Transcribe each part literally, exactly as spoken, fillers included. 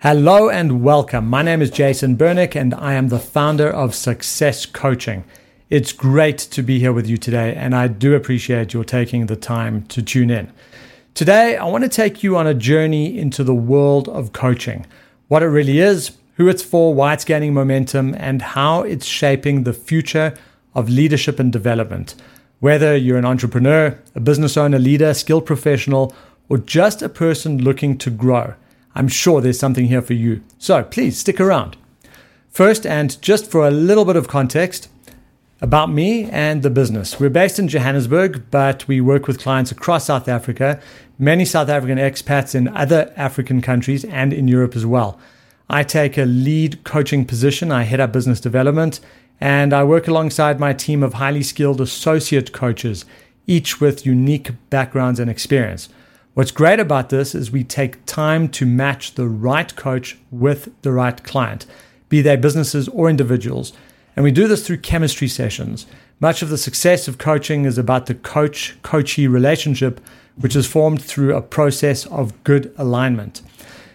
Hello and welcome. My name is Jason Bernick and I am the founder of Success Coaching. It's great to be here with you today and I do appreciate your taking the time to tune in. Today, I want to take you on a journey into the world of coaching, what it really is, who it's for, why it's gaining momentum, and how it's shaping the future of leadership and development. Whether you're an entrepreneur, a business owner, leader, skilled professional, or just a person looking to grow, I'm sure there's something here for you. So please stick around. First, and just for a little bit of context about me and the business. We're based in Johannesburg, but we work with clients across South Africa, many South African expats in other African countries and in Europe as well. I take a lead coaching position. I head up business development, and I work alongside my team of highly skilled associate coaches, each with unique backgrounds and experience. What's great about this is we take time to match the right coach with the right client, be they businesses or individuals. And we do this through chemistry sessions. Much of the success of coaching is about the coach-coachee relationship, which is formed through a process of good alignment.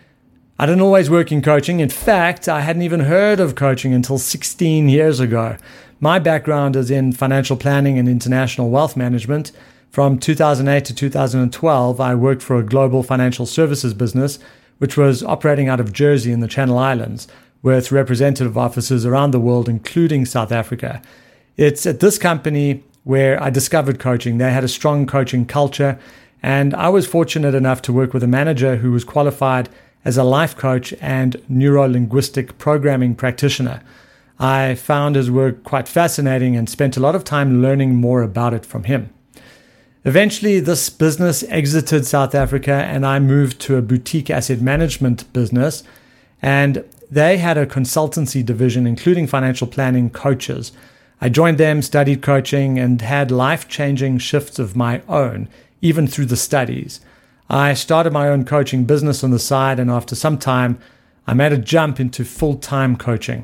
I didn't always work in coaching. In fact, I hadn't even heard of coaching until sixteen years ago. My background is in financial planning and international wealth management. From two thousand eight to two thousand twelve, I worked for a global financial services business, which was operating out of Jersey in the Channel Islands, with representative offices around the world, including South Africa. It's at this company where I discovered coaching. They had a strong coaching culture, and I was fortunate enough to work with a manager who was qualified as a life coach and neuro-linguistic programming practitioner. I found his work quite fascinating and spent a lot of time learning more about it from him. Eventually, this business exited South Africa and I moved to a boutique asset management business, and they had a consultancy division, including financial planning coaches. I joined them, studied coaching, and had life-changing shifts of my own, even through the studies. I started my own coaching business on the side, and after some time, I made a jump into full-time coaching.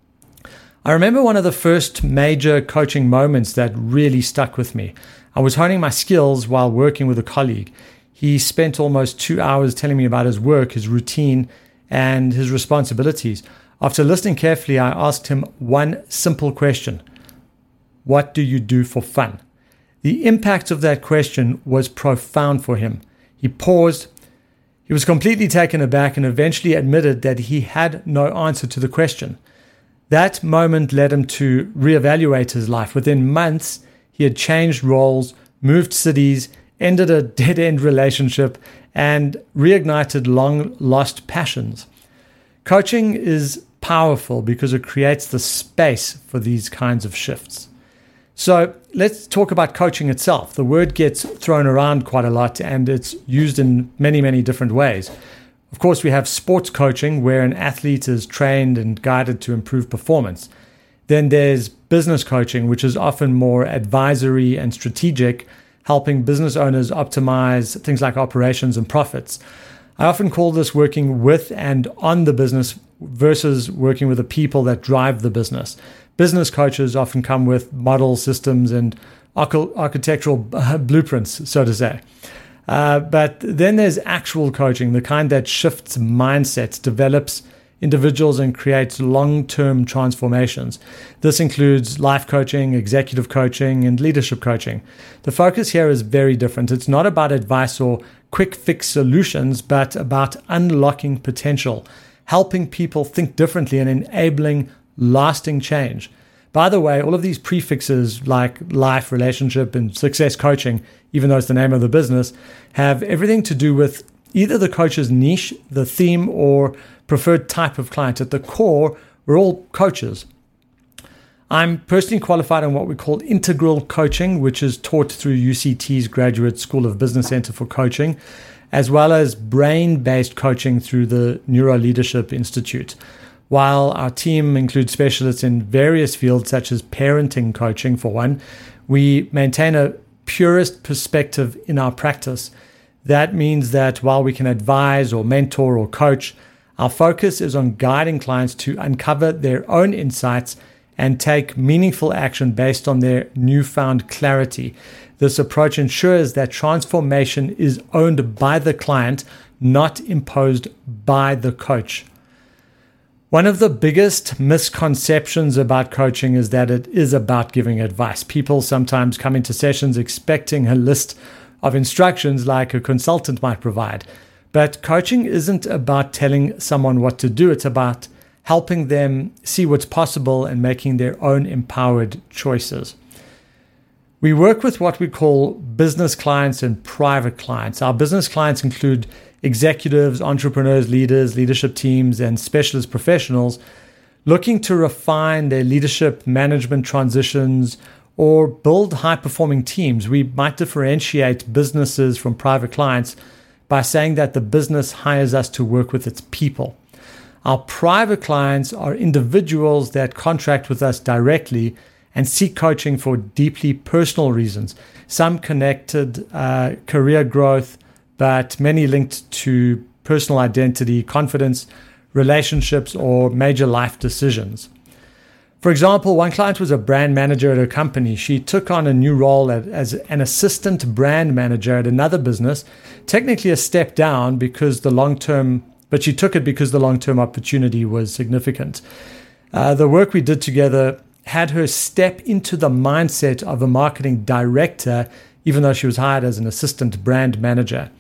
I remember one of the first major coaching moments that really stuck with me. I was honing my skills while working with a colleague. He spent almost two hours telling me about his work, his routine, and his responsibilities. After listening carefully, I asked him one simple question. What do you do for fun? The impact of that question was profound for him. He paused. He was completely taken aback and eventually admitted that he had no answer to the question. That moment led him to reevaluate his life. Within months, he had changed roles, moved cities, ended a dead-end relationship, and reignited long-lost passions. Coaching is powerful because it creates the space for these kinds of shifts. So let's talk about coaching itself. The word gets thrown around quite a lot, and it's used in many, many different ways. Of course, we have sports coaching, where an athlete is trained and guided to improve performance. Then there's business coaching, which is often more advisory and strategic, helping business owners optimize things like operations and profits. I often call this working with and on the business versus working with the people that drive the business. Business coaches often come with model systems and architectural blueprints, so to say. Uh, but then there's actual coaching, the kind that shifts mindsets, develops individuals, and creates long-term transformations. This includes life coaching, executive coaching, and leadership coaching. The focus here is very different. It's not about advice or quick fix solutions, but about unlocking potential, helping people think differently, and enabling lasting change. By the way, all of these prefixes like life, relationship, and success coaching, even though it's the name of the business, have everything to do with either the coach's niche, the theme, or preferred type of client. At the core, we're all coaches. I'm personally qualified in what we call integral coaching, which is taught through U C T's Graduate School of Business Center for Coaching, as well as brain-based coaching through the Neuro Leadership Institute. While our team includes specialists in various fields, such as parenting coaching, for one, we maintain a purist perspective in our practice. That means that while we can advise or mentor or coach, our focus is on guiding clients to uncover their own insights and take meaningful action based on their newfound clarity. This approach ensures that transformation is owned by the client, not imposed by the coach. One of the biggest misconceptions about coaching is that it is about giving advice. People sometimes come into sessions expecting a list of instructions like a consultant might provide. But coaching isn't about telling someone what to do. It's about helping them see what's possible and making their own empowered choices. We work with what we call business clients and private clients. Our business clients include executives, entrepreneurs, leaders, leadership teams, and specialist professionals looking to refine their leadership management transitions or build high-performing teams. We might differentiate businesses from private clients by saying that the business hires us to work with its people. Our private clients are individuals that contract with us directly and seek coaching for deeply personal reasons, some connected uh, career growth, but many linked to personal identity, confidence, relationships, or major life decisions. For example, one client was a brand manager at a company. She took on a new role at, as an assistant brand manager at another business, technically a step down because the long-term, but she took it because the long-term opportunity was significant. Uh, the work we did together had her step into the mindset of a marketing director, even though she was hired as an assistant brand manager.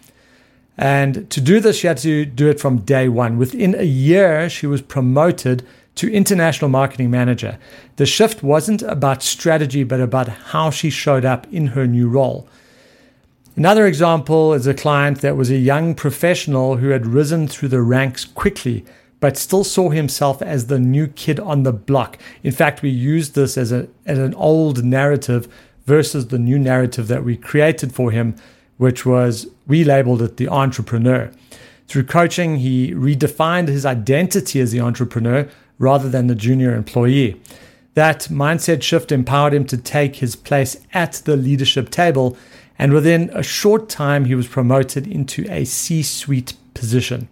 And to do this, she had to do it from day one. Within a year, she was promoted to international marketing manager. The shift wasn't about strategy, but about how she showed up in her new role. Another example is a client that was a young professional who had risen through the ranks quickly, but still saw himself as the new kid on the block. In fact, we used this as, a, as an old narrative versus the new narrative that we created for him, which was, we labeled it the entrepreneur. Through coaching, he redefined his identity as the entrepreneur rather than the junior employee. That mindset shift empowered him to take his place at the leadership table, and within a short time, he was promoted into a C-suite position.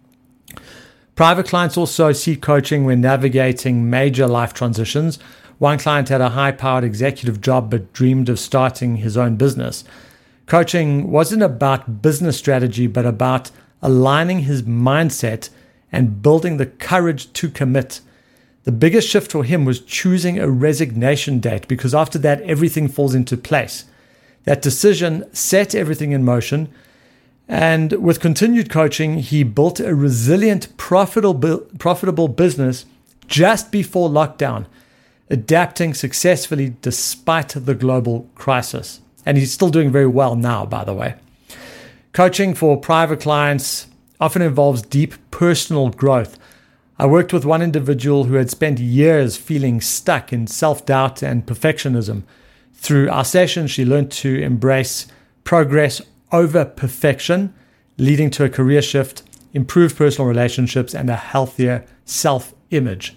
Private clients also seek coaching when navigating major life transitions. One client had a high-powered executive job but dreamed of starting his own business. Coaching wasn't about business strategy, but about aligning his mindset and building the courage to commit. The biggest shift for him was choosing a resignation date, because after that, everything falls into place. That decision set everything in motion. And with continued coaching, he built a resilient, profitable, profitable business just before lockdown, adapting successfully despite the global crisis. And he's still doing very well now, by the way. Coaching for private clients often involves deep personal growth. I worked with one individual who had spent years feeling stuck in self-doubt and perfectionism. Through our session, she learned to embrace progress over perfection, leading to a career shift, improved personal relationships, and a healthier self-image.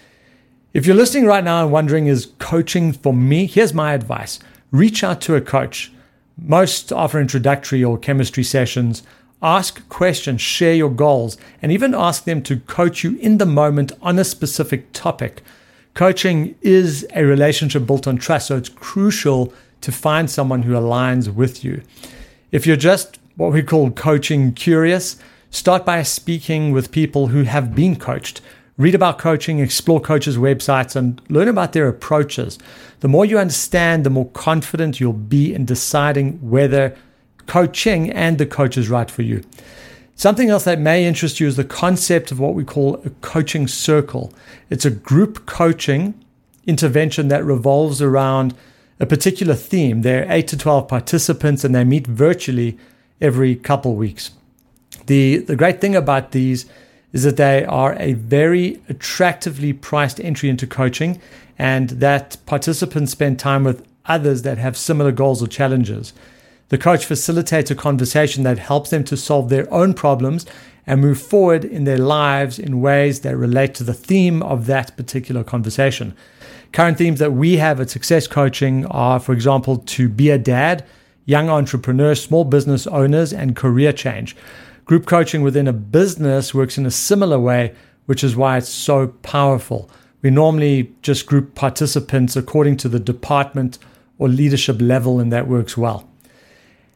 If you're listening right now and wondering, is coaching for me? Here's my advice. Reach out to a coach. Most offer introductory or chemistry sessions. Ask questions, share your goals, and even ask them to coach you in the moment on a specific topic. Coaching is a relationship built on trust, so it's crucial to find someone who aligns with you. If you're just what we call coaching curious, start by speaking with people who have been coached. Read about coaching, explore coaches' websites, and learn about their approaches. The more you understand, the more confident you'll be in deciding whether coaching and the coach is right for you. Something else that may interest you is the concept of what we call a coaching circle. It's a group coaching intervention that revolves around a particular theme. There are eight to twelve participants, and they meet virtually every couple weeks. The, the great thing about these is that they are a very attractively priced entry into coaching, and that participants spend time with others that have similar goals or challenges. The coach facilitates a conversation that helps them to solve their own problems and move forward in their lives in ways that relate to the theme of that particular conversation. Current themes that we have at Success Coaching are, for example, to be a dad, young entrepreneurs, small business owners, and career change. Group coaching within a business works in a similar way, which is why it's so powerful. We normally just group participants according to the department or leadership level, and that works well.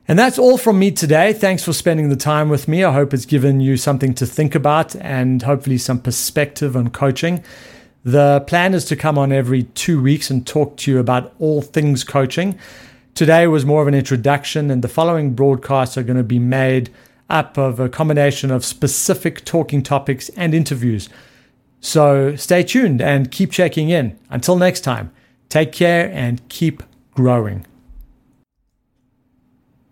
And that's all from me today. Thanks for spending the time with me. I hope it's given you something to think about and hopefully some perspective on coaching. The plan is to come on every two weeks and talk to you about all things coaching. Today was more of an introduction, and the following broadcasts are going to be made up of a combination of specific talking topics and interviews. So stay tuned and keep checking in. Until next time, take care and keep growing.